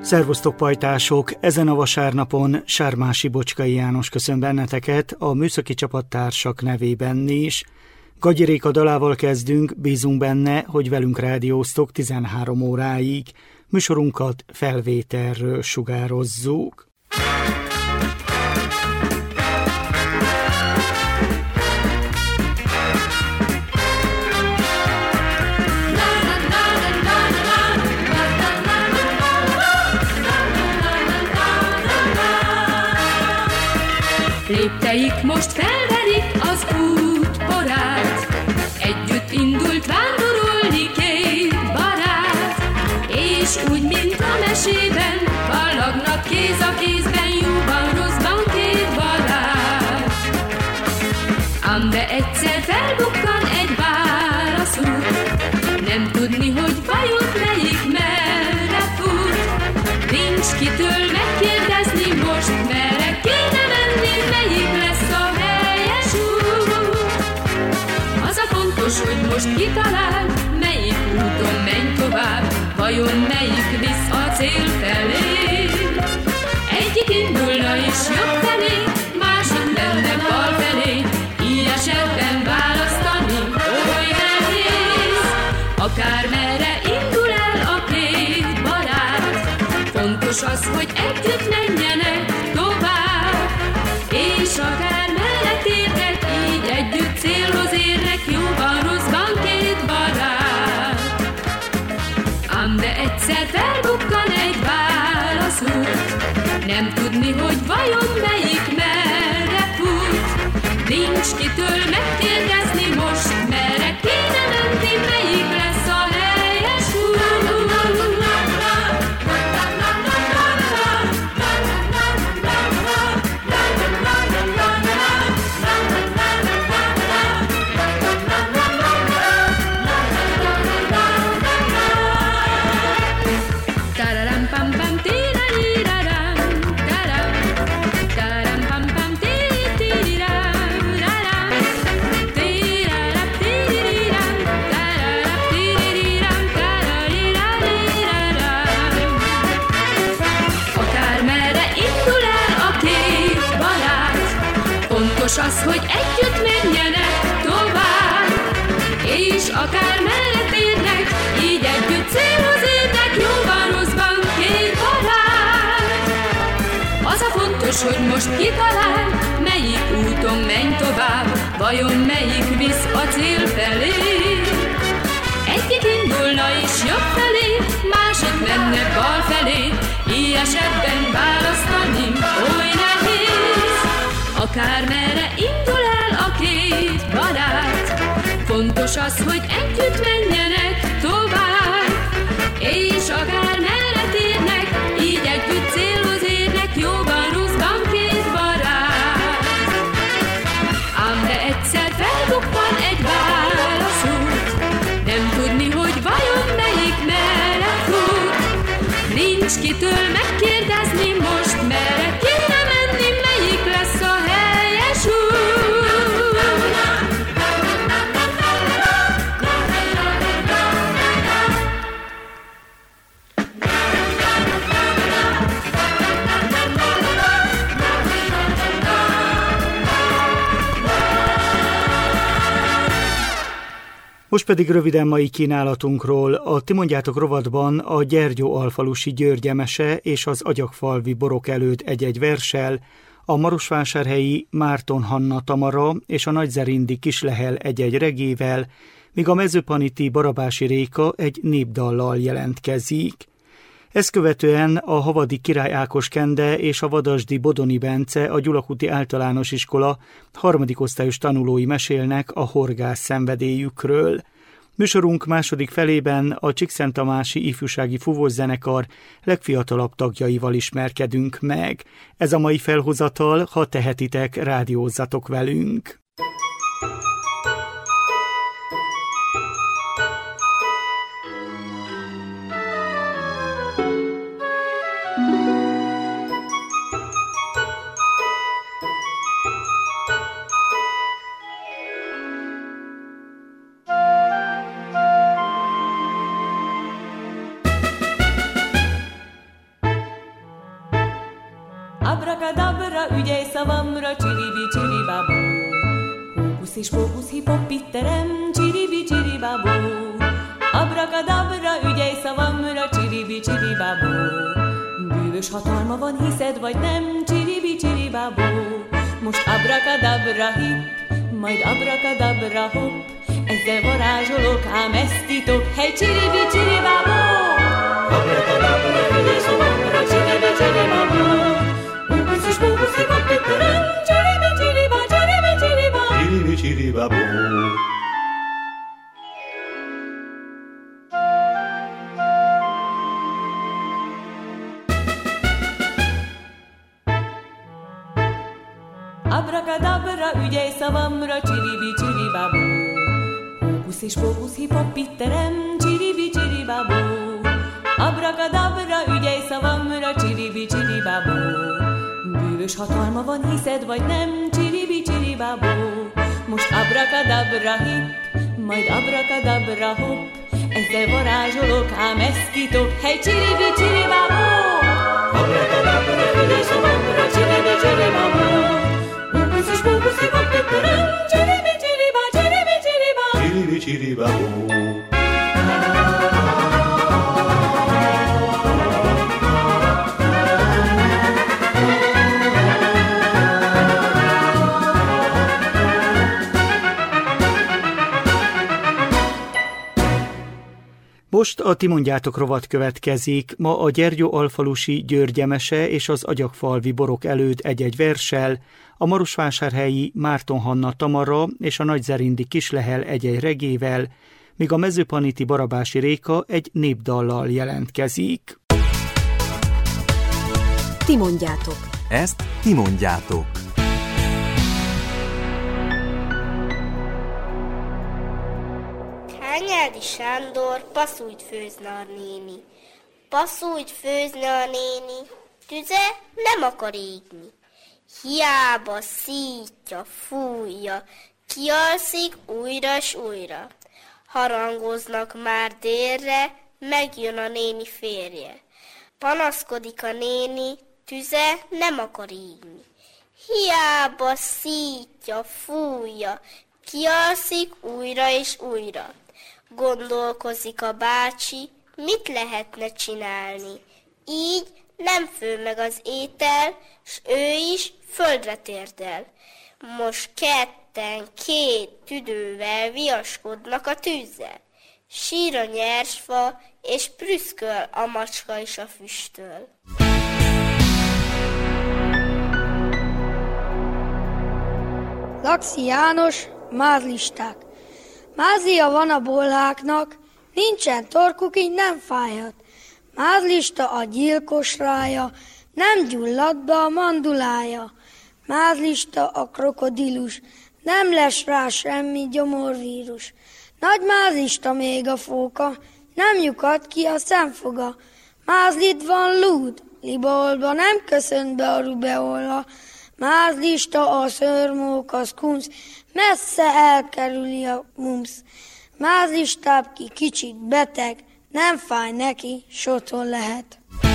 Szervusztok pajtások! Ezen a vasárnapon Sármási Bocskai János köszön benneteket, a műszaki csapattársak nevében is. Gagyi Réka dalával kezdünk, bízunk benne, hogy velünk rádióztok 13 óráig. Műsorunkat felvételről sugározzuk. Lépteik most felverik az útporát, együtt indult vándorolni két barát, és úgy, mint a mesében, ballagnak kéz a kézben, jóban, rosszban két barát. Ám de egyszer felbukkan egy válaszút, nem tudni, hogy vajon melyik merre fut. Nincs kitől megkérdezni most, merre kéne menni, melyik lesz a helyes út. Az a fontos, hogy most kitalál, melyik úton menj tovább, vajon melyik visz a cél felé. Egyik indulna is jobb felé, másik menne bal felé, így esetben választani oly nehéz. Akármerre indul el a két barát, fontos az, hogy együtt menjenek tovább, és akármerre térnek, így együtt célhoz érnek, jóban, rosszban két barát. Ám de egyszer felbukkan egy válaszút, nem tudni, hogy vajon melyik merre fut. Nincs kitől megkérdezni most, merre kéne menni, melyik lesz a helyes út. Az, hogy együtt menjenek tovább, és akármerre térnek, így együtt célhoz érnek, jóban, rosszban két barát. Az a fontos, hogy most kitalál, melyik úton menj tovább, vajon melyik visz a cél felé. Egyik indulna is jobb felé, másik menne bal felé, így esetben választani oly nehéz. Akármerre indul el a két barát, fontos az, hogy együtt menjenek tovább, és akármerre térnek, így együtt célhoz érnek, jóban, rosszban két barát. Ám de egyszer felbukkan egy válaszút, nem tudni, hogy vajon melyik merre fut. Nincs kitől megkérdezni most, merre kéne menni, melyik lesz a helyes út. Most pedig röviden mai kínálatunkról. A Ti mondjátok rovatban a Gyergyóalfalusi György mese és az Agyagfalvi Borok előtt egy-egy verssel, a marosvásárhelyi Márton Hanna Tamara és a Nagyzerindi Kislehel egy-egy regével, míg a mezőpaniti Barabási Réka egy népdallal jelentkezik. Ezt követően a havadi Király Ákos Kende és a vadasdi Bodoni Bence, a Gyulakúti Általános Iskola harmadik osztályos tanulói mesélnek a horgász szenvedélyükről. Műsorunk második felében a Csíkszenttamási Ifjúsági Fúvószenekar legfiatalabb tagjaival ismerkedünk meg. Ez a mai felhozatal, ha tehetitek, rádiózzatok velünk! Abrakadabra, ügyelj szavamra, csiribi-csiribabó. Hókusz és pókusz, hip-hop, itterem, csiribi-csiribabó. Abrakadabra, ügyelj szavamra, csiribi-csiribabó. Bűvös hatalma van, hiszed vagy nem, csiribi-csiribabó. Most abrakadabra, hip, majd abrakadabra, hopp. Ezzel varázsolok, ám ezt titok, hely, csiribi-csiribabó. Abrakadabra, ügyelj szavamra, csiribi-csiribabó. Hókusz és pókusz, hip-hop, itterem, csiribi-csiribá, csiribi-csiribá. Csiribi-csiribabó. Abrakadabra, ügyelj szavamra, csiribi-csiribabó. Hókusz és pókusz, hip-hop, itterem, csiribi-csiribabó. Abrakadabra, ügyelj szavamra, csiribi-csiribabó. Bűvös hatalma van, hiszed vagy nem, csiribi-csiribabó. Most abrakadabra, hip, majd abrakadabra, hopp. Ezzel varázsolok, ám ezt titok, hely, csiribi-csiribabó. Abrakadabra, ügyelj szavamra, csiribi-csiribabó. Hókusz és pókusz, hip-hop, itterem, csiribi-csiribá, csiribi-csiribá. Csiribi-csiribabó. Most a Ti mondjátok rovat következik. Ma a Gyergyóalfalusi Györgyemese és az Agyagfalvi borok előtt egy-egy verssel, a marosvásárhelyi Márton Hanna Tamara és a Nagyzerindi Kislehel egy-egy regével, míg a mezőpaniti Barabási Réka egy népdallal jelentkezik. Ti mondjátok. Ezt ti mondjátok. Hányádi Sándor passzújt főzne a néni. Passzújt főzne a néni, tüze nem akar égni. Hiába szítja, fújja, kialszik újra s újra. Harangoznak már délre, megjön a néni férje. Panaszkodik a néni, tüze nem akar égni. Hiába szítja, fújja, kialszik újra és újra. Gondolkozik a bácsi, mit lehetne csinálni. Így nem fő meg az étel, s ő is földre térdel. Most ketten két tüdővel viaskodnak a tűzzel. Sír a nyersfa, és prüszköl a macska is a füsttől. Laxi János, mázlisták. Mázlia van a bolháknak, nincsen torkuk, így nem fájhat. Mázlista a gyilkos rája, nem gyullad be a mandulája. Mázlista a krokodilus, nem lesz rá semmi gyomorvírus. Nagy mázlista még a fóka, nem lyukad ki a szemfoga. Mázlit van lúd, libaolba nem köszönt be a rubeolla. Mázlista a szörmók, az kunsz, messze elkerüli a mumsz. Mázlistább ki kicsit beteg, nem fáj neki, s otthon lehet.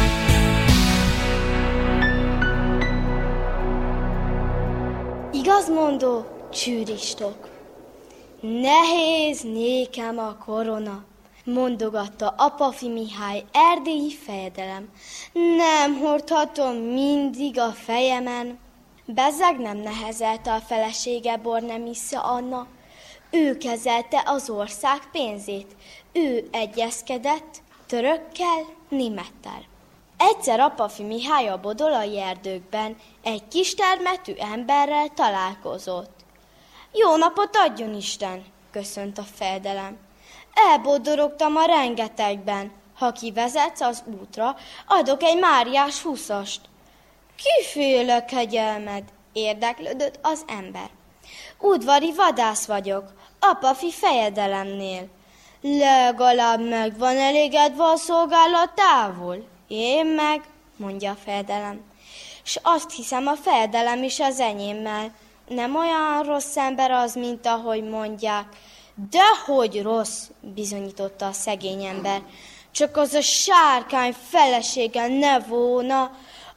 Igazmondó csűristok. Nehéz nékem a korona, mondogatta Apafi Mihály, erdélyi fejedelem. Nem hordhatom mindig a fejemen. Bezzeg nem nehezelte a felesége Bornemisza Anna. Ő kezelte az ország pénzét. Ő egyezkedett törökkel, némettel. Egyszer Apafi Mihály a bodolai erdőkben egy kistermetű emberrel találkozott. Jó napot adjon Isten, köszönt a fejedelem. Elbodorogtam a rengetegben. Ha kivezetsz az útra, adok egy Máriás 20-ast. Kiféle kegyelmed, érdeklődött az ember. Udvari vadász vagyok, Apafi fejedelemnél. Legalább meg van elégedve a szolgálatával? Én meg, mondja a fejedelem. S azt hiszem, a fejedelem is az enyémmel. Nem olyan rossz ember az, mint ahogy mondják. Dehogy rossz, bizonyította a szegény ember. Csak az a sárkány felesége ne volna,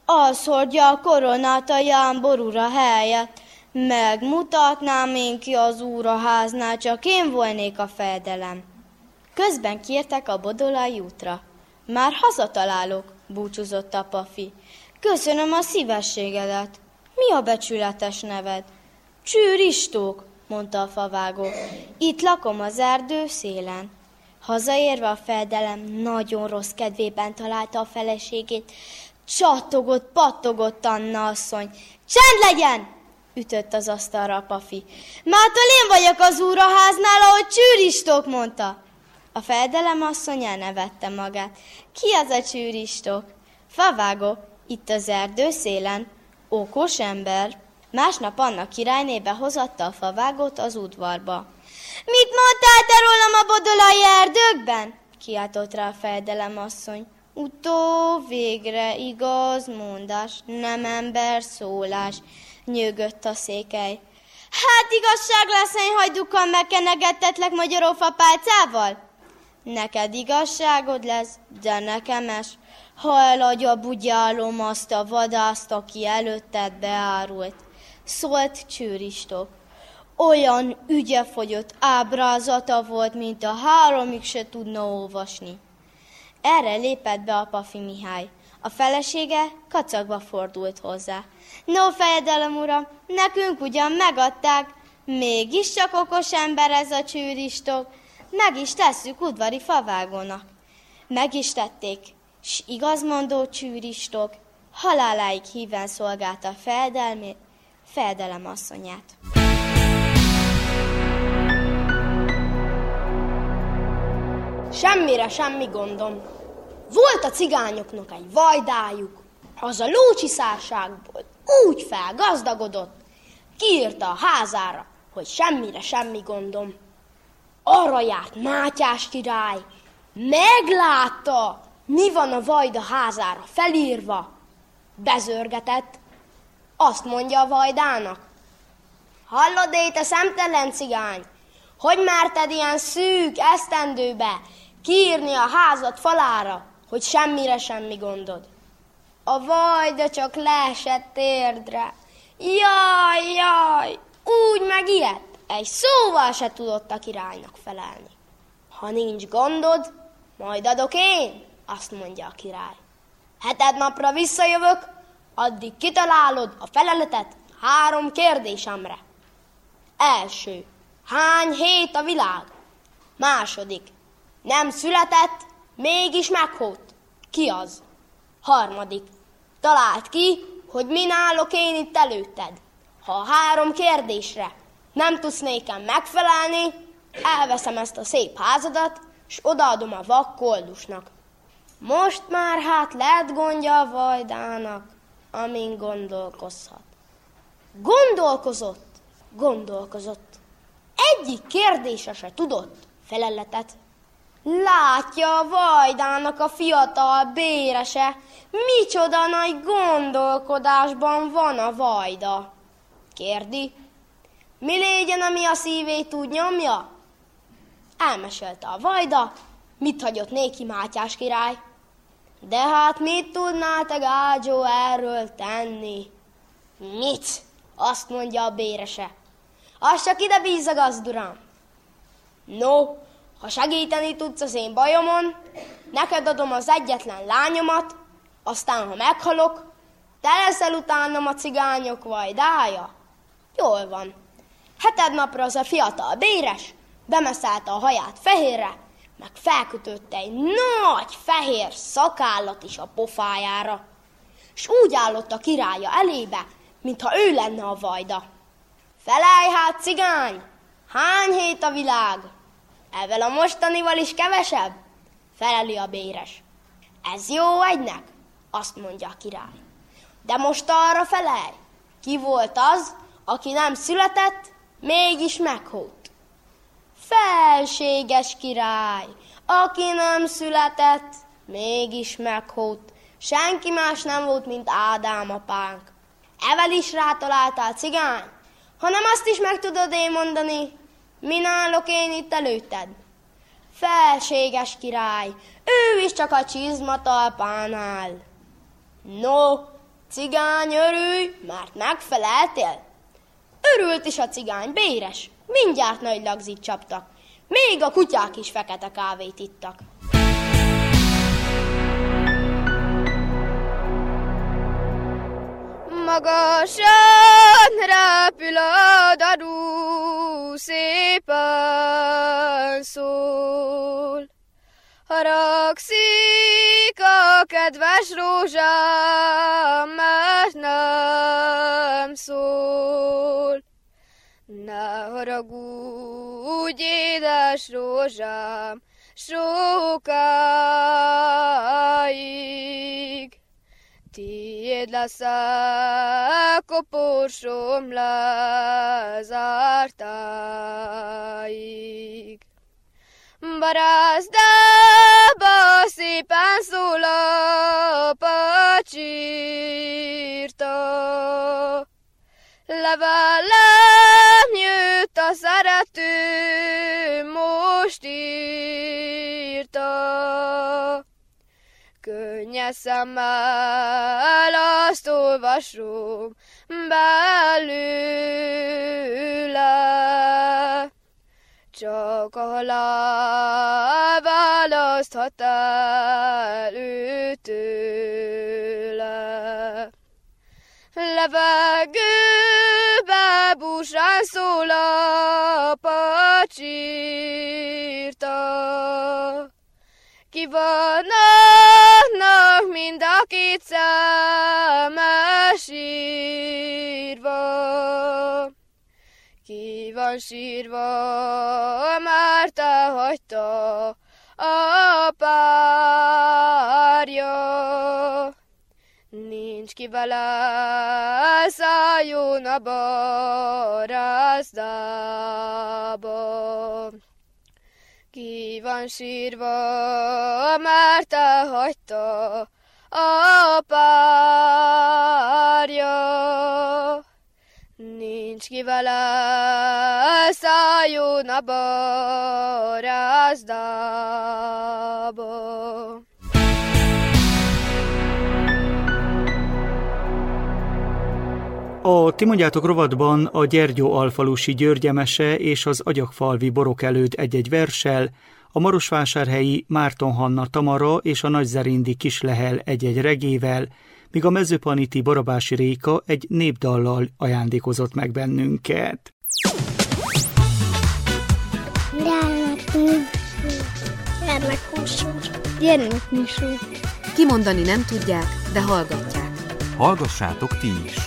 Az hordja a koronát a jámbor ura helyett. Megmutatnám én ki az úraháznál, csak én volnék a fejedelem. Közben kértek a Bodolai útra. Már hazatalálok, búcsúzott a Pafi. Köszönöm a szívességedet. Mi a becsületes neved? Csűr Istók, mondta a favágó. Itt lakom az erdő szélen. Hazaérve a fejedelem nagyon rossz kedvében találta a feleségét. Csattogott, pattogott Anna asszony. Csend legyen! Ütött az asztalra a Pafi. Mától én vagyok az úraháznál, ahogy Csűr Istók mondta. A fejedelem asszony elnevette magát. Ki az a Csűr Istók? Favágó, itt az erdő szélen. Okos ember. Másnap Anna királyné behozatta a favágót az udvarba. Mit mondtál te rólam a bodolai erdőkben? Kiáltott rá a fejedelem asszony. Végre igaz mondás, nem ember szólás, nyögött a székely. Hát igazság lesz, én hajdukkal megkenegettetlek magyarófa pálcával? Neked igazságod lesz, de nekem es. Ha eladja bugyálom azt a vadászt, aki előtted beárult, szólt Csűr Istók. Olyan ügyefogyott ábrázata volt, mint a 3-ig se tudna olvasni. Erre lépett be a Pafi Mihály. A felesége kacagva fordult hozzá. No, fejedelem uram, nekünk ugyan megadták, mégiscsak okos ember ez a Csűr Istók, meg is tesszük udvari favágónak. Meg is tették, s igazmondó Csűr Istók haláláig híven szolgálta fejedelem asszonyát. Semmire semmi gondom. Volt a cigányoknak egy vajdájuk, az a lócsiszárságból úgy felgazdagodott, kiírta a házára, hogy semmire semmi gondom. Arra járt Mátyás király, meglátta, mi van a vajda házára felírva. Bezörgetett, azt mondja a vajdának. Hallod, te szemtelen cigány, hogy merted ilyen szűk esztendőbe kiírni a házad falára, hogy semmire semmi gondod? A vajda csak leesett térdre. Jaj, úgy megijedt, egy szóval se tudott a királynak felelni. Ha nincs gondod, majd adok én, azt mondja a király. 7 napra visszajövök, addig kitalálod a feleletet 3 kérdésemre. Első, hány hét a világ? Második, nem született, mégis meghalt. Ki az? Harmadik, találd ki, hogy min állok én itt előtted. Ha a 3 kérdésre nem tudsz nékem megfelelni, elveszem ezt a szép házadat, s odaadom a vak koldusnak. Most már hát lehet gondja a vajdának, amin gondolkozhat. Gondolkozott. Egyik kérdése se tudott feleletet. Látja a vajdának a fiatal bérese, micsoda nagy gondolkodásban van a vajda. Kérdi, mi légyen, ami a szívét úgy nyomja? Elmesélte a vajda, mit hagyott néki Mátyás király. De hát mit tudnál te, Gágyó, erről tenni? Mit? Azt mondja a bérese. Az csak ide bíz a gazduram. No, ha segíteni tudsz az én bajomon, neked adom az egyetlen lányomat, aztán ha meghalok, te leszel utánam a cigányok vajdája. Jól van. 7 napra az a fiatal béres bemeszelte a haját fehérre, meg felkötötte egy nagy fehér szakállat is a pofájára, s úgy állott a királya elébe, mintha ő lenne a vajda. Felelj hát, cigány! Hány hét a világ? Ezzel a mostanival is kevesebb? Feleli a béres. Ez jó egynek? Azt mondja a király. De most arra felelj, ki volt az, aki nem született, mégis meghalt? Felséges király, aki nem született, mégis meghalt. Senki más nem volt, mint Ádám apánk. Evel is rátaláltál, cigány? Hanem azt is meg tudod én mondani, min állok én itt előtted? Felséges király, ő is csak a csizmatalpán áll. No, Cigány, örülj, mert megfeleltél. Örült is a cigány, béres, mindjárt nagy lagzit csaptak. Még a kutyák is fekete kávét ittak. Magasan repül a daru, szépen szól. Haragszik a kedves rózsám, mert nem szól. Ne haragudj, édes rózsám, sokáig. Tiéd leszek, koporsom lezártáig. Barázdába szépen szól a pacsirta, levelem jött a szerető, most írta. Könnyes szemmel azt olvasom belőle, csak a halál választhat el őtőle. Levegőbe búsán szól a pacsirta, ki vannak mind a két szeme sírva. Ki van sírva, mert te hagyta a párja. Nincs ki vele, szálljon a barázdába. Ki van sírva, mert te hagyta a párja. Nincs ki vele, szálljon a barázdába. A Ti mondjátok rovatban a Gyergyóalfalusi györgyemese és az Agyagfalvi Borokelőd egy-egy verssel, a marosvásárhelyi Márton Hanna Tamara és a Nagyzerindi Kislehel egy-egy regével, míg a mezőpaniti Barabási Réka egy népdallal ajándékozott meg bennünket. Gyermekműsor. Kimondani nem tudják, de hallgatják. Hallgassátok ti is!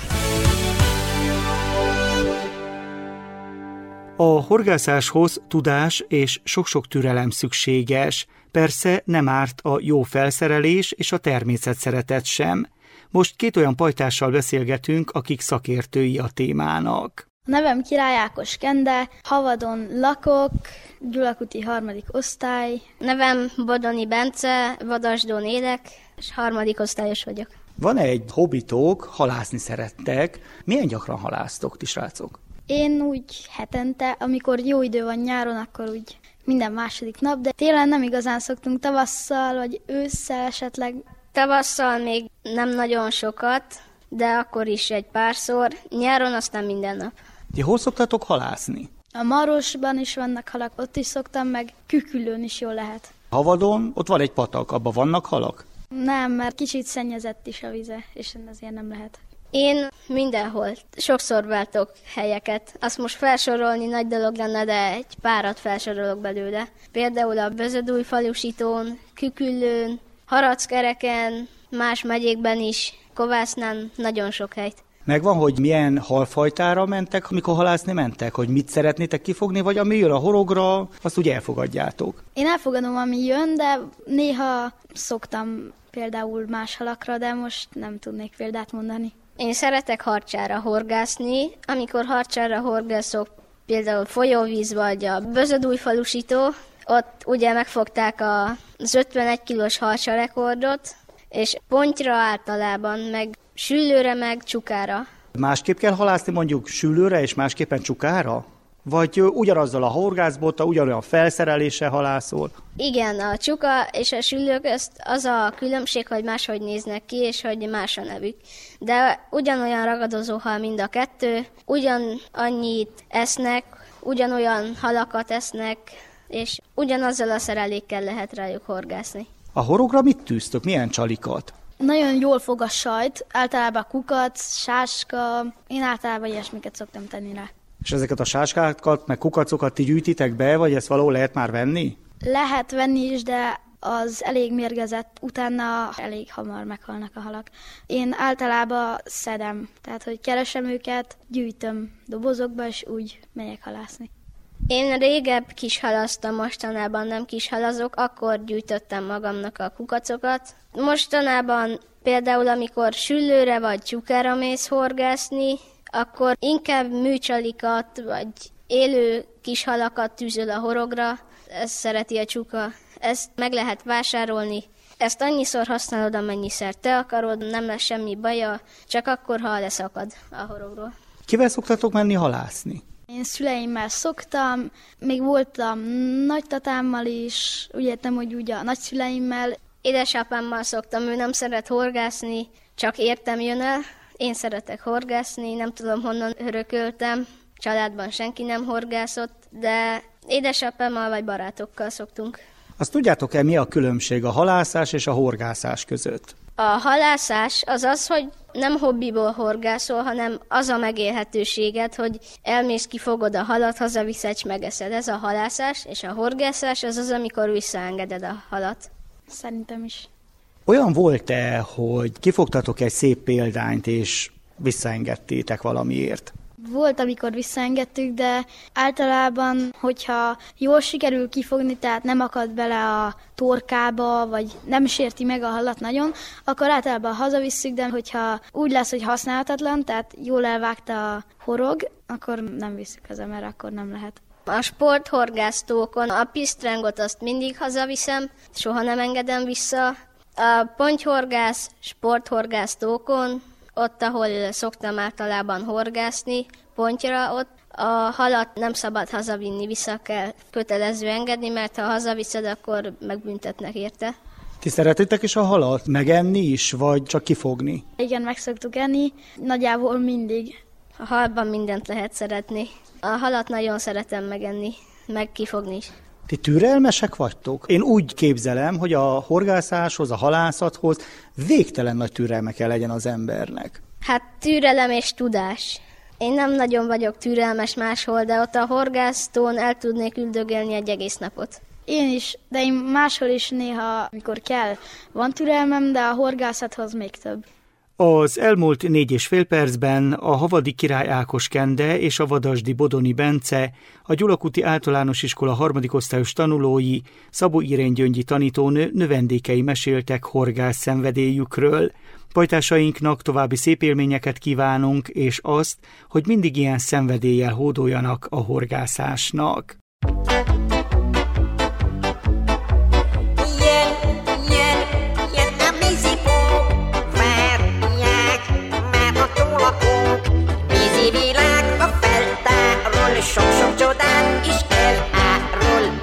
A horgászáshoz tudás és sok-sok türelem szükséges, persze nem árt a jó felszerelés és a természet szeretet sem. Most két olyan pajtással beszélgetünk, akik szakértői a témának. A nevem Király Ákos Kende, Havadon lakok, Gyulakuti 3. osztály. Nevem Bodoni Bence, Vadasdón élek, és 3. osztályos vagyok. Van egy hobbitok, halászni szerettek. Milyen gyakran halásztok ti, srácok? Én úgy hetente, amikor jó idő van nyáron, akkor úgy minden második nap, de télen nem igazán szoktunk, tavasszal vagy ősszel esetleg. Tavasszal még nem nagyon sokat, de akkor is egy párszor, nyáron aztán minden nap. Ti hol szoktatok halászni? A Marosban is vannak halak, ott is szoktam, meg Küküllőn is jól lehet. Havadon, ott van egy patak, abban vannak halak? Nem, mert kicsit szennyezett is a vize, és azért nem lehet. Én mindenhol sokszor váltok helyeket. Azt most felsorolni nagy dolog lenne, de egy párat felsorolok belőle. Például a Bözödújfalusitón, Küküllőn, Harackereken, más megyékben is, Kovásznán, nagyon sok helyt. Megvan, hogy milyen halfajtára mentek, amikor halászni mentek? Hogy mit szeretnétek kifogni, vagy ami jön a horogra, azt úgy elfogadjátok? Én elfogadom, ami jön, de néha szoktam például más halakra, de most nem tudnék példát mondani. Én szeretek harcsára horgászni. Amikor harcsára horgászok, például folyóvíz vagy a Bözödújfalusitó, ott ugye megfogták az 51 kilós harcsa rekordot, és pontyra általában, meg süllőre, meg csukára. Másképp kell halászni mondjuk süllőre, és másképpen csukára? Vagy ugyanazzal a horgászbottal, ugyanolyan felszereléssel halászol? Igen, a csuka és a süllő közt az a különbség, hogy máshogy néznek ki, és hogy más a nevük. De ugyanolyan ragadozó hal mind a kettő, ugyanannyit esznek, ugyanolyan halakat esznek, és ugyanazzal a szerelékkel lehet rájuk horgászni. A horogra mit tűztök? Milyen csalikat? Nagyon jól fog a sajt, általában kukac, sáska, én általában ilyesmiket szoktam tenni rá. És ezeket a sáskákat, meg kukacokat ti gyűjtitek be, vagy ezt valahol lehet már venni? Lehet venni is, de az elég mérgezett, utána elég hamar meghalnak a halak. Én általában szedem, tehát hogy keresem őket, gyűjtöm dobozokba, és úgy megyek halászni. Én régebb kishalasztam, mostanában nem kishalazok, akkor gyűjtöttem magamnak a kukacokat. Mostanában például, amikor süllőre vagy csukára mész horgászni, akkor inkább műcsalikat vagy élő kishalakat tűzöl a horogra, ezt szereti a csuka. Ezt meg lehet vásárolni. Ezt annyiszor használod, amennyiszer te akarod, nem lesz semmi baja, csak akkor, ha leszakad a horogról. Kivel szoktatok menni halászni? Én szüleimmel szoktam, még voltam nagytatámmal is, úgy értem, hogy ugye a nagyszüleimmel. Édesapámmal szoktam, ő nem szeret horgászni, csak értem jön el. Én szeretek horgászni, nem tudom honnan örököltem, családban senki nem horgászott, de édesapámmal vagy barátokkal szoktunk. Azt tudjátok-e, mi a különbség a halászás és a horgászás között? A halászás az az, hogy nem hobbiból horgászol, hanem az a megélhetőséget, hogy elmész, kifogod a halat, hazaviszed, és megeszed. Ez a halászás, és a horgászás az az, amikor visszaengeded a halat. Szerintem is. Olyan volt-e, hogy kifogtatok egy szép példányt, és visszaengedtétek valamiért? Volt, amikor visszaengedtük, de általában, hogyha jól sikerül kifogni, tehát nem akad bele a torkába, vagy nem sérti meg a halat nagyon, akkor általában hazavisszük, de hogyha úgy lesz, hogy használhatatlan, tehát jól elvágta a horog, akkor nem visszük haza, mert akkor nem lehet. A sporthorgásztókon a pisztrángot azt mindig hazaviszem, soha nem engedem vissza. A pontyhorgász, sporthorgásztókon, ott, ahol szoktam általában horgászni, pontyra, ott a halat nem szabad hazavinni, vissza kell kötelező engedni, mert ha hazaviszed, akkor megbüntetnek érte. Ti szeretitek is a halat megenni is, vagy csak kifogni? Igen, meg szoktuk enni, nagyjából mindig. A halban mindent lehet szeretni. A halat nagyon szeretem megenni, meg kifogni is. Ti türelmesek vagytok? Én úgy képzelem, hogy a horgászáshoz, a halászathoz végtelen nagy türelme kell legyen az embernek. Hát türelem és tudás. Én nem nagyon vagyok türelmes máshol, de ott a horgásztón el tudnék üldögélni egy egész napot. Én is, de én máshol is néha, amikor kell, van türelmem, de a horgászathoz még több. Az elmúlt 4,5 percben a Havadi Király Ákos Kende és a Vadasdi Bodoni Bence, a Gyulakuti Általános Iskola 3. osztályos tanulói, Szabó Irén Gyöngyi tanítónő növendékei meséltek horgász szenvedélyükről. Pajtásainknak további szép élményeket kívánunk, és azt, hogy mindig ilyen szenvedéllyel hódoljanak a horgászásnak. Sok-sok csodát is elárul.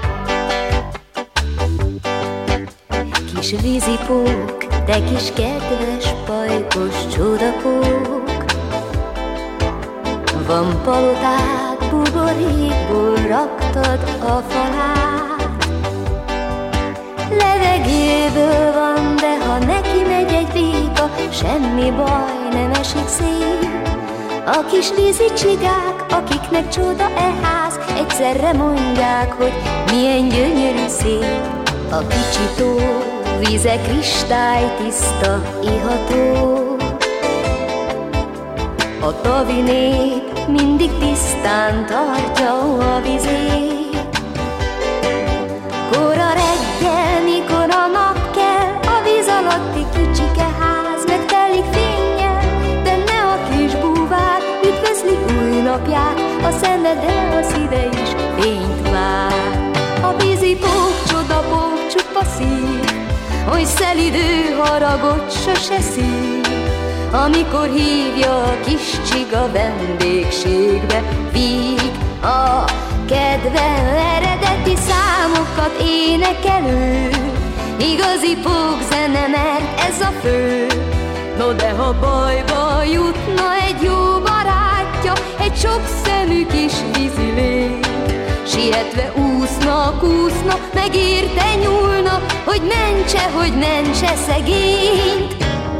Kis vízipók, te kis kedves pajkos csodapók, van palotád, buborékból raktad a falát. Levegőből van, de ha neki megy egy véka, semmi baj, nem esik szét. A kis vízi csigák, akiknek csoda e ház, egyszerre mondják, hogy milyen gyönyörű szép. A kicsi tó víze kristálytiszta, iható. A tavi nép mindig tisztán tartja a vizét. Kora reggel, mikor a nap kell, a víz alatti kicsike ház megtelik fénnyel, de ne a kis búvár üdvözli új napját, a szemedre a szíve is fényt vár. A vízipók, csodapók, csupa szív, hogy szelidő haragot sose szív. Amikor hívja a kis csiga vendégségbe, víg a kedve eredeti számokat énekelő. Igazi pókzene, mert ez a fő. No de ha bajba jutna egy jó barátja, egy sok szemű kis vízilény, sietve úszna, megérte nyúlna, hogy mentse szegényt.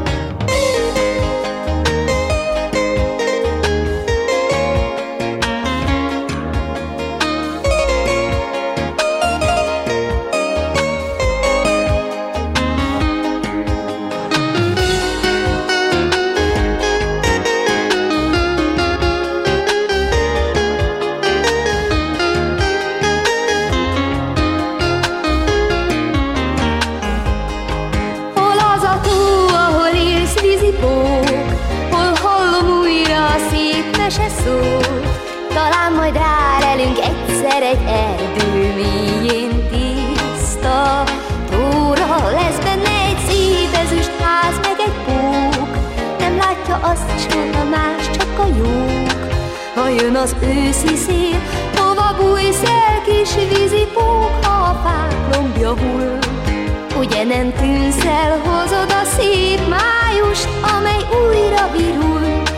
Talán majd rálelünk egyszer egy erdő mélyén tiszta tóra. Lesz benne egy szép ezüst ház, meg egy pók. Nem látja azt soha más, csak a jók. Ha jön az őszi szél, hova bújsz el, kis vízi pók? Ha a fák lombja hull, ugye nem tűnsz el, hozod a szép májust, amely újra virul.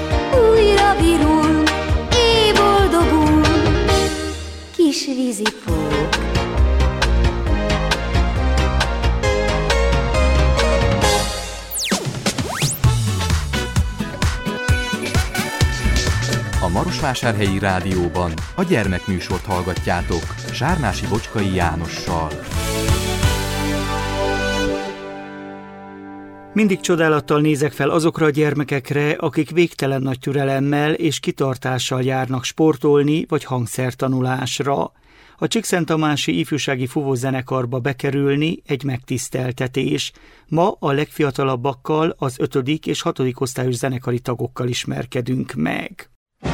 Boldogul, kis vízipók. A Marosvásárhelyi Rádióban a gyermekműsort hallgatjátok Zsárnási Bocskai Jánossal. Mindig csodálattal nézek fel azokra a gyermekekre, akik végtelen nagy türelemmel és kitartással járnak sportolni vagy hangszertanulásra. A Csíkszenttamási ifjúsági fúvózenekarba bekerülni egy megtiszteltetés. Ma a legfiatalabbakkal, az 5. és 6. osztályos zenekari tagokkal ismerkedünk meg.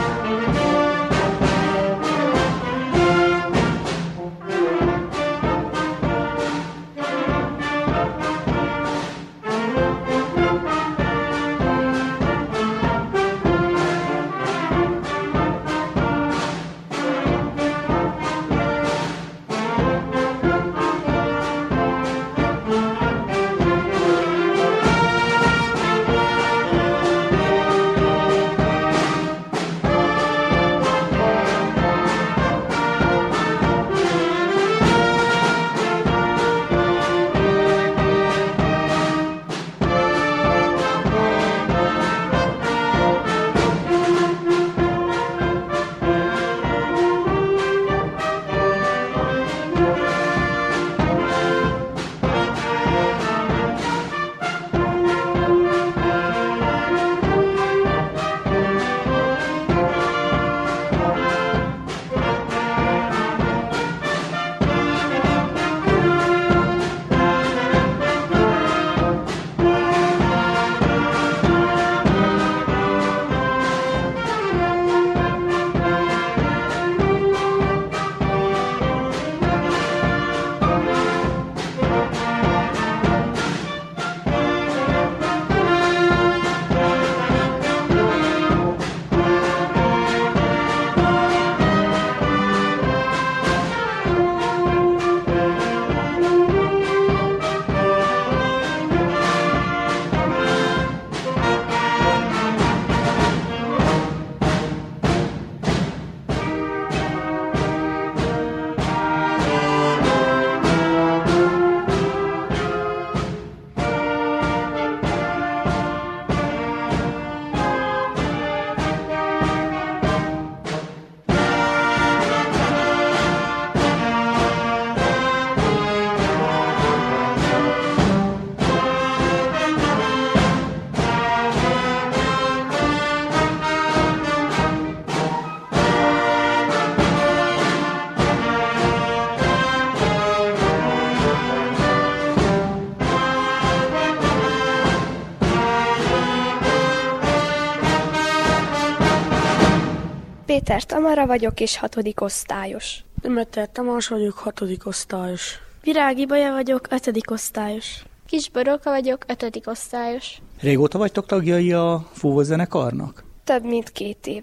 Péter Tamara vagyok, és 6. osztályos. Demeter Tamás vagyok, 6. osztályos. Virág Ibolya vagyok, 5. osztályos. Kis Boróka vagyok, 5. osztályos. Régóta vagytok tagjai a fúvózenekarnak? Több mint 2 éve.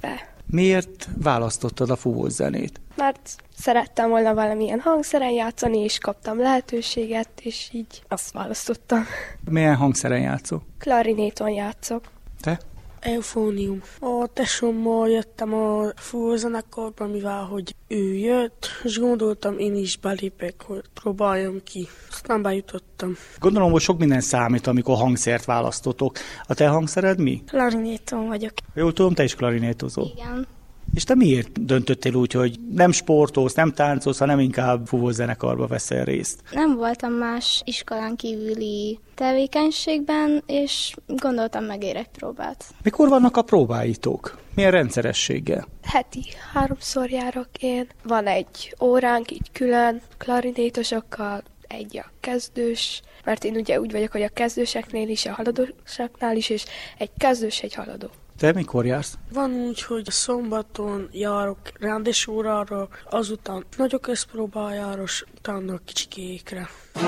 Miért választottad a fúvózenét? Mert szerettem volna valamilyen hangszeren játszani, és kaptam lehetőséget, és így azt választottam. Milyen hangszeren játszol? Klarinéton játszok. Te? Eufónium. A tesómmal jöttem a fúvózenekarba, mivel hogy ő jött, és gondoltam, én is belépek, hogy próbáljam ki. Aztán bejutottam. Gondolom, hogy sok minden számít, amikor hangszert választotok. A te hangszered mi? Klarinéton vagyok. Jól tudom, te is klarinétozol. Igen. És te miért döntöttél úgy, hogy nem sportolsz, nem táncolsz, hanem inkább fúvózenekarba veszel részt? Nem voltam más iskolán kívüli tevékenységben, és gondoltam, megérek próbát. Mikor vannak a próbáitok? Milyen rendszerességgel? Heti 3-szor járok én. Van egy óránk így külön klarinétosokkal, egy a kezdős, mert én ugye úgy vagyok, hogy a kezdőseknél is, a haladósaknál is, és egy kezdős, egy haladó. Te mikor jársz? Van úgy, hogy szombaton járok rendes órára, azután nagyok összpróbájára, és utána kicsikékre.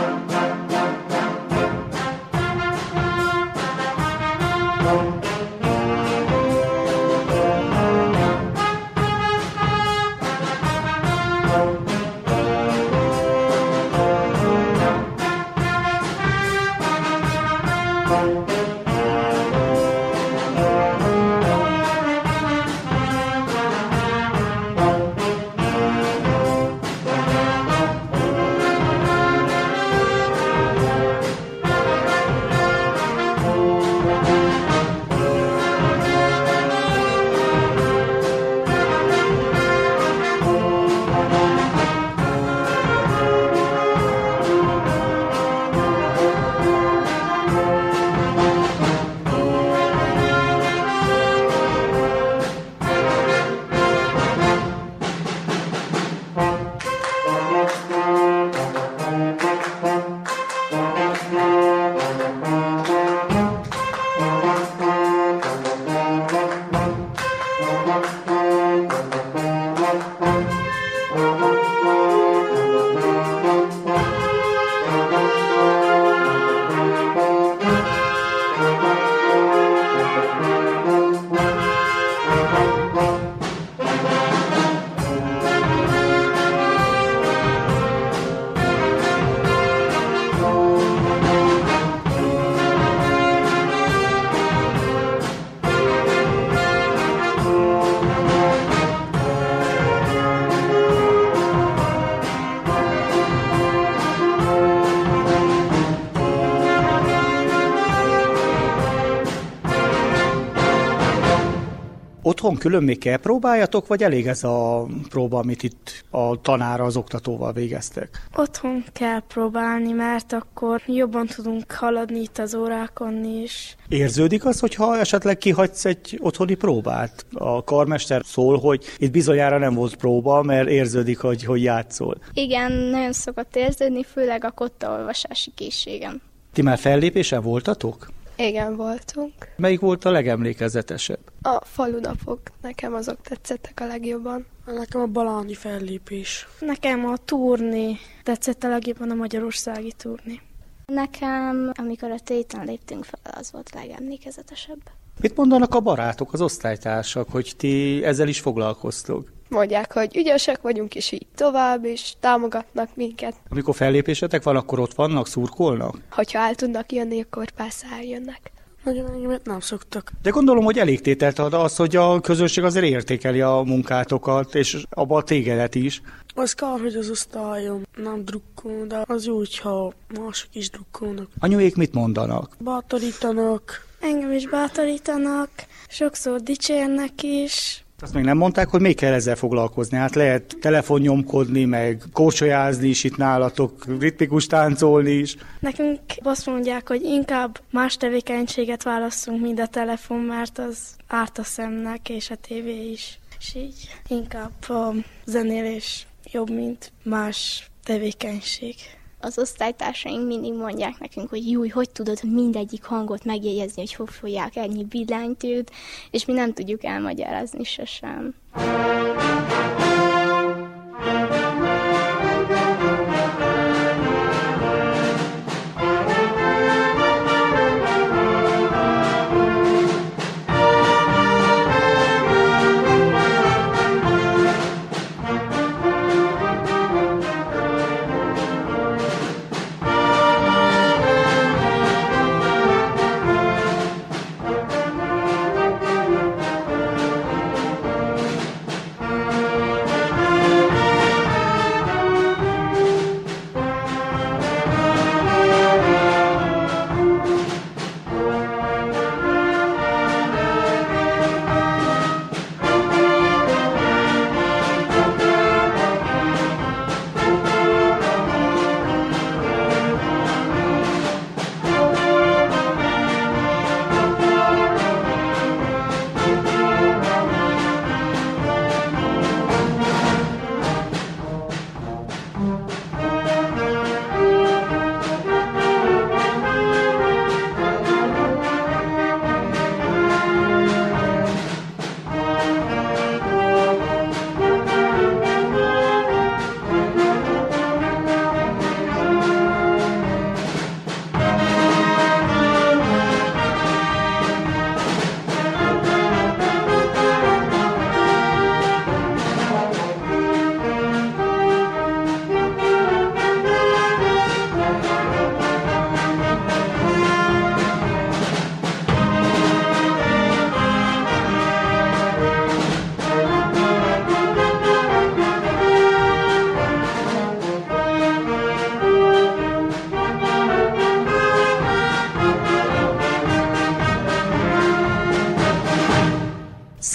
Otthon külön még kell próbáljatok, vagy elég ez a próba, amit itt a tanára, az oktatóval végeztek? Otthon kell próbálni, mert akkor jobban tudunk haladni itt az órákon is. Érződik az, hogyha esetleg kihagysz egy otthoni próbát? A karmester szól, hogy itt bizonyára nem volt próba, mert érződik, hogy játszol. Igen, nagyon szokott érződni, főleg a kottaolvasási készségem. Ti már fellépésen voltatok? Igen, voltunk. Melyik volt a legemlékezetesebb? A falunapok. Nekem azok tetszettek a legjobban. Nekem a baláni fellépés. Nekem a turné tetszett a legjobban, a magyarországi turné. Nekem, amikor a téten léptünk fel, az volt a legemlékezetesebb. Mit mondanak a barátok, az osztálytársak, hogy ti ezzel is foglalkoztok? Mondják, hogy ügyesek vagyunk, és így tovább, és támogatnak minket. Amikor fellépésetek van, akkor ott vannak, szurkolnak? Hogyha el tudnak jönni, akkor persze eljönnek. Nagyon engem nem szoktak. De gondolom, hogy elég tételt ad az, hogy a közönség azért értékeli a munkátokat, és abba a tégedet is. Az kár, hogy az osztályom nem drukkol, de az jó, hogyha mások is drukkolnak. Anyuék mit mondanak? Bátorítanak. Engem is bátorítanak, sokszor dicsérnek is. Azt még nem mondták, hogy még kell ezzel foglalkozni. Hát lehet telefonnyomkodni, meg korcsolyázni is itt nálatok, ritmikus táncolni is. Nekünk azt mondják, hogy inkább más tevékenységet válasszunk, mint a telefon, mert az árt a szemnek, és a tévé is. És így inkább a zenélés jobb, mint más tevékenység. Az osztálytársaink mindig mondják nekünk, hogy júj, hogy tudod mindegyik hangot megjegyezni, hogy hol fogják ennyi bilánytőt, és mi nem tudjuk elmagyarázni sosem.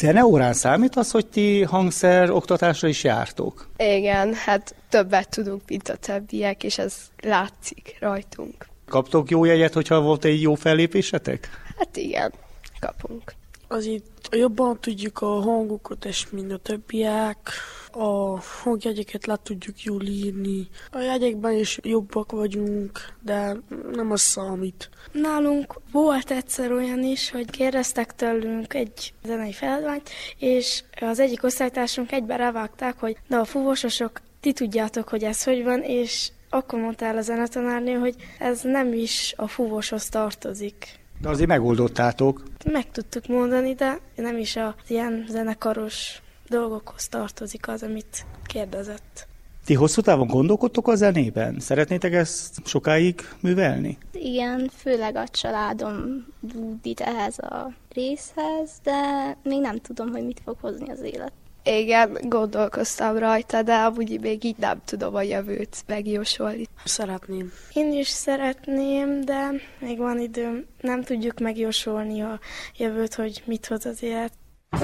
Zeneórán számít az, hogy ti hangszer oktatásra is jártok? Igen, hát többet tudunk, mint a többiek, és ez látszik rajtunk. Kaptok jó jegyet, hogyha volt egy jó fellépésetek? Hát igen, kapunk. Azért jobban tudjuk a hangokat, és mint a többiek. A hangjegyeket le tudjuk jól írni. A jegyekben is jobbak vagyunk, de nem az számít. Nálunk volt egyszer olyan is, hogy kérdeztek tőlünk egy zenei feladványt, és az egyik osztálytársunk egyben rávágták, hogy de a fúvósosok, ti tudjátok, hogy ez hogy van, és akkor mondta el a zenetanárnő, hogy ez nem is a fúvóshoz tartozik. De azért megoldottátok. Meg tudtuk mondani, de nem is az ilyen zenekaros dolgokhoz tartozik az, amit kérdezett. Ti hosszú távon gondolkodtok a zenében? Szeretnétek ezt sokáig művelni? Igen, főleg a családom búdít ehhez a részhez, de még nem tudom, hogy mit fog hozni az élet. Igen, gondolkoztam rajta, de amúgy még így nem tudom a jövőt megjósolni. Szeretném. Én is szeretném, de még van időm. Nem tudjuk megjósolni a jövőt, hogy mit hoz az élet.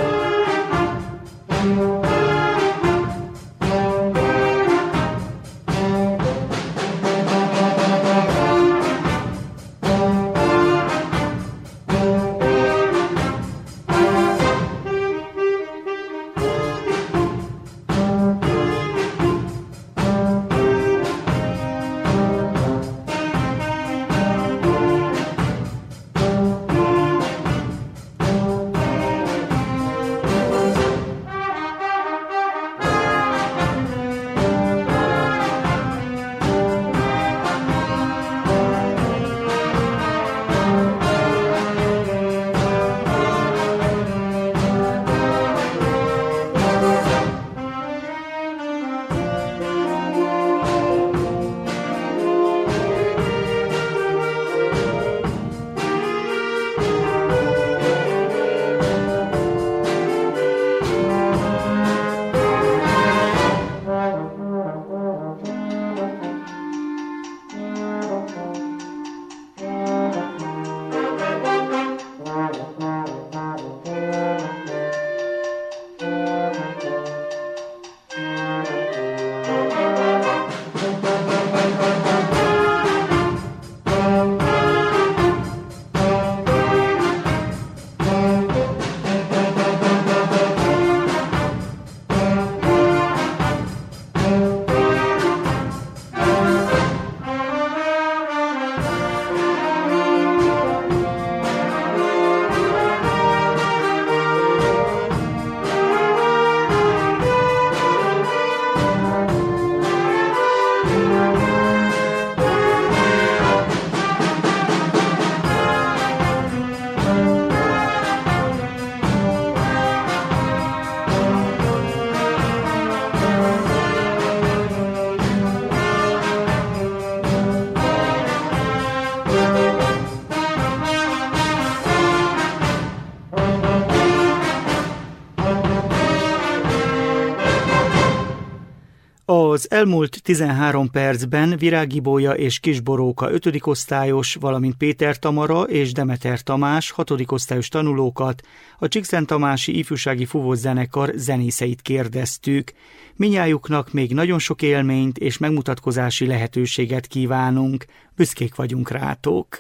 Az elmúlt 13 percben Virági Bolya és Kis Boróka 5. osztályos, valamint Péter Tamara és Demeter Tamás 6. osztályos tanulókat, a Csíkszenttamási Ifjúsági Fúvózenekar zenészeit kérdeztük. Mindnyájuknak még nagyon sok élményt és megmutatkozási lehetőséget kívánunk. Büszkék vagyunk rátok!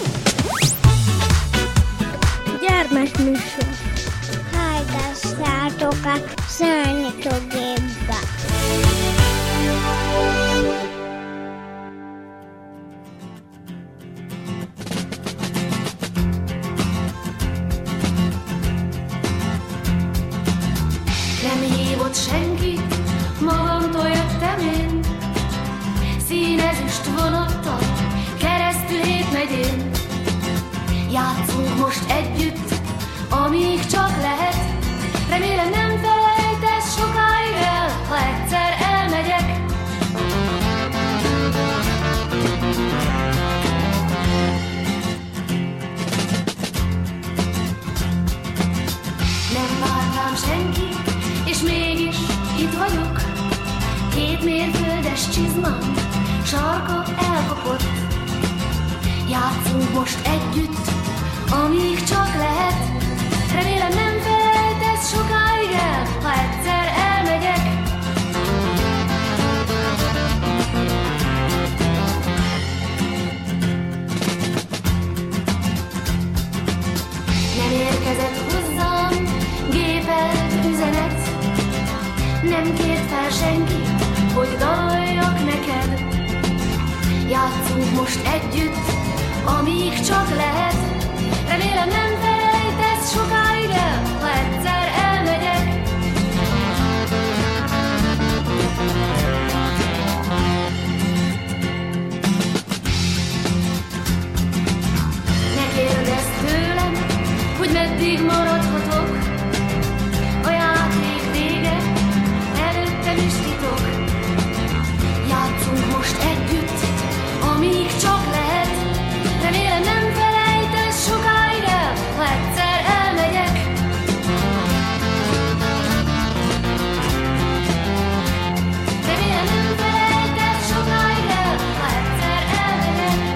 Gyermekműsor. Hallgassátok a Szörnyetőgépbe. Nem hívott senki, magamtól jöttem én. Színezüst vonattal, keresztül hétmegyén. Játszunk most együtt, amíg csak lehet. Remélem nem felejtesz sokáig el, ha egyszer elmegyek. Nem várnám senki, és mégis itt vagyok. 2 mérföldes csizmám, sarka elkapott. Játszunk most együtt, amíg csak lehet. Remélem nem felejtesz nem kért fel senki, hogy daloljak neked. Játszunk most együtt, amíg csak lehet. Remélem nem felejtesz sokáig el, ha egyszer elmegyek. Ne kérdezz tőlem, hogy meddig maradhatok. A játék vége, előttem is titok. Játszunk most együtt, amíg csak lehet. Remélem nem felejtesz sokáig el, ha egyszer elmegyek. Remélem nem felejtesz sokáig el, ha egyszer elmegyek.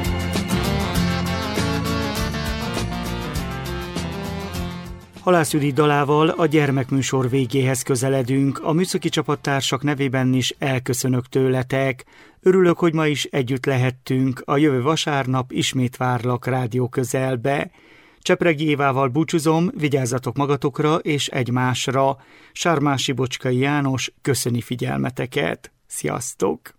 Halász Judit dalával a gyermekműsor végéhez közeledünk. A műszaki csapattársak nevében is elköszönök tőletek. Örülök, hogy ma is együtt lehettünk. A jövő vasárnap ismét várlak rádió közelbe. Csepregi Évával búcsúzom, vigyázzatok magatokra és egymásra. Sármási Bocskai János köszöni figyelmeteket. Sziasztok!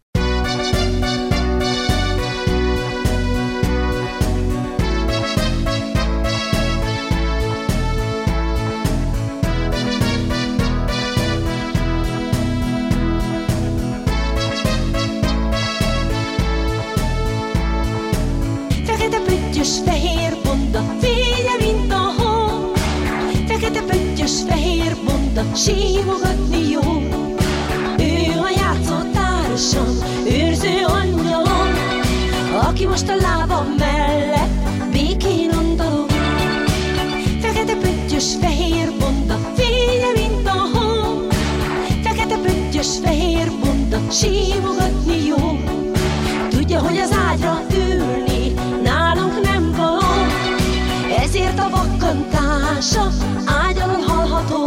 Fehér bunda, fénye, mint a hó. Fekete pöttyös fehér bunda, simogatni jó. Ő a játszótársam, őrző angyalom, aki most a lábam mellett békén andalom. Fekete pöttyös fehér bunda, fénye, mint a hó. Fekete pöttyös fehér bunda, simogatni jó. Tudja, hogy az ágyra ülni nálunk nem való, ezért a vakkantása ágyalon hallható.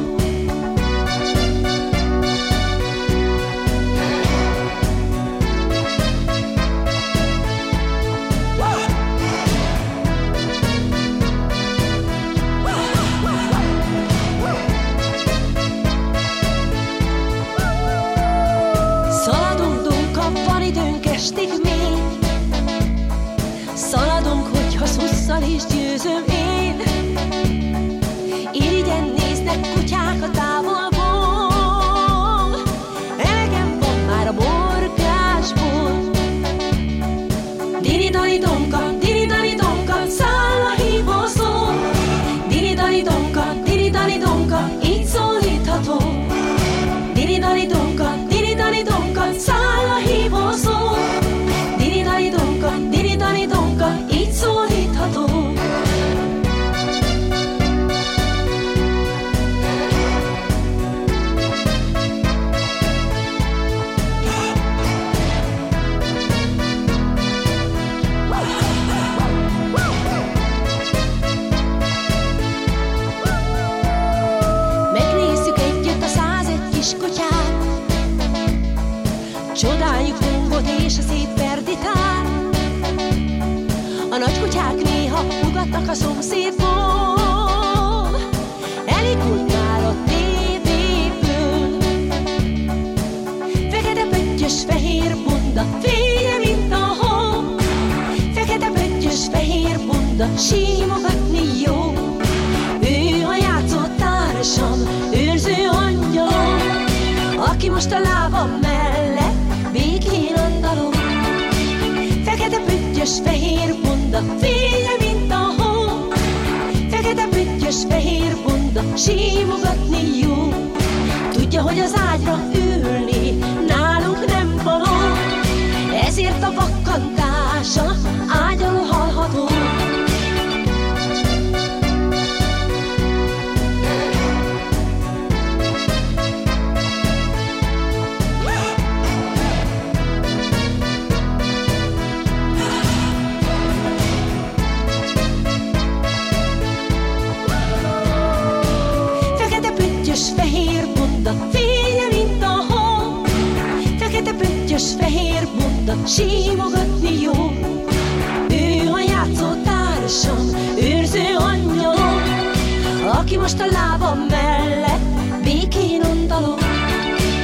Szaladunk, van időnk estig még. Szaladunk, hogyha szusszal is győzöm én. Irigyen néznek kutyák a távolból. Elegem van már a morgásból. Dini-dani donka, száll a hívó szó. Dini-dani donka, így szólítható. Dini-dani donka, száll a hívó szó. Dini-dani donka, így szólítható. Megnézzük együtt a 101 kiskutyát. Csodáljuk Dumbot és a szép Perditát. A nagy kutyák néha ugatnak a szomszédból. Elégult már a tévéből. Fekete pöttyös fehér bunda, fénye, mint a hó. Fekete pöttyös fehér bunda, simogatni jó. Ő a játszótársam, őrző angyalom, aki most a lábam mellett békén andalom. Fekete pöttyös fehér bunda, fénye, mint a hó. Fekete pöttyös fehér bunda, simogatni jó. Tudja, hogy az ágyra ülni nálunk nem való, ezért a vakkantása ágyalon hallható. Fehér bunda, fénye, mint a hó. Fekete pöttyös fehér bunda, simogatni jó. Ő a játszótársam, őrző angyalom, aki most a lábam mellett békén andalom.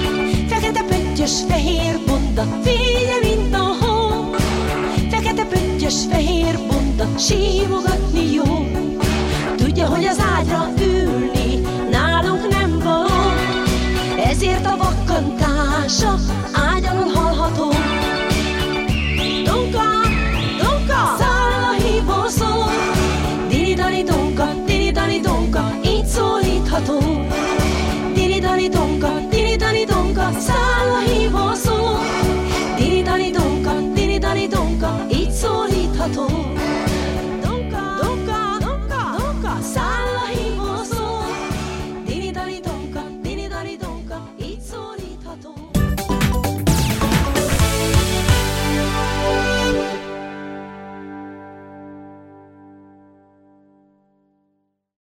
mondat, fénye, mint a hó. Fekete pöttyös, fehér bonta, sívogat